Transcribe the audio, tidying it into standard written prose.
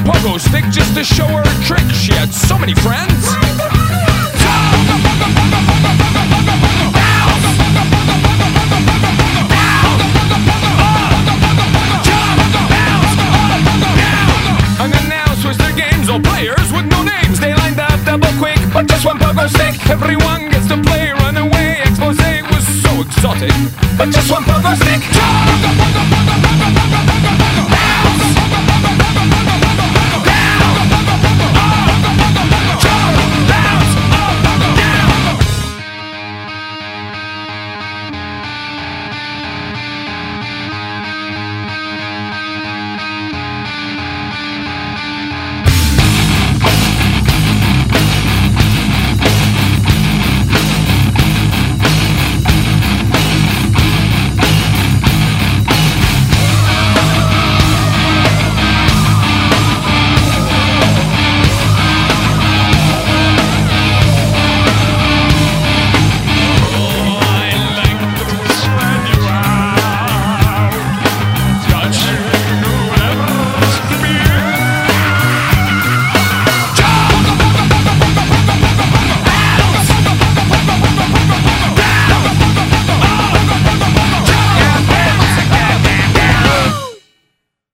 pogo stick just to show her a trick. She had so many friends. And then now switch their games, all players with no names. They lined up double quick, but just one pogo stick. Everyone gets to play, run away. Expose was so exotic, but just one pogo stick.